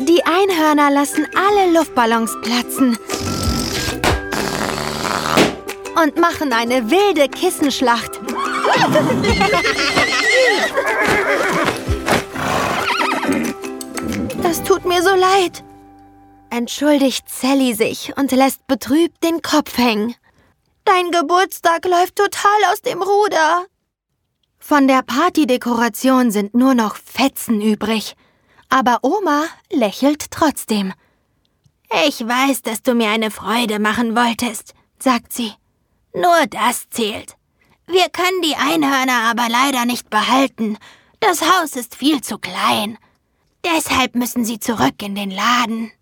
Die Einhörner lassen alle Luftballons platzen und machen eine wilde Kissenschlacht. Das tut mir so leid, entschuldigt Sally sich und lässt betrübt den Kopf hängen. Dein Geburtstag läuft total aus dem Ruder. Von der Partydekoration sind nur noch Fetzen übrig. Aber Oma lächelt trotzdem. Ich weiß, dass du mir eine Freude machen wolltest, sagt sie. Nur das zählt. Wir können die Einhörner aber leider nicht behalten. Das Haus ist viel zu klein. Deshalb müssen sie zurück in den Laden.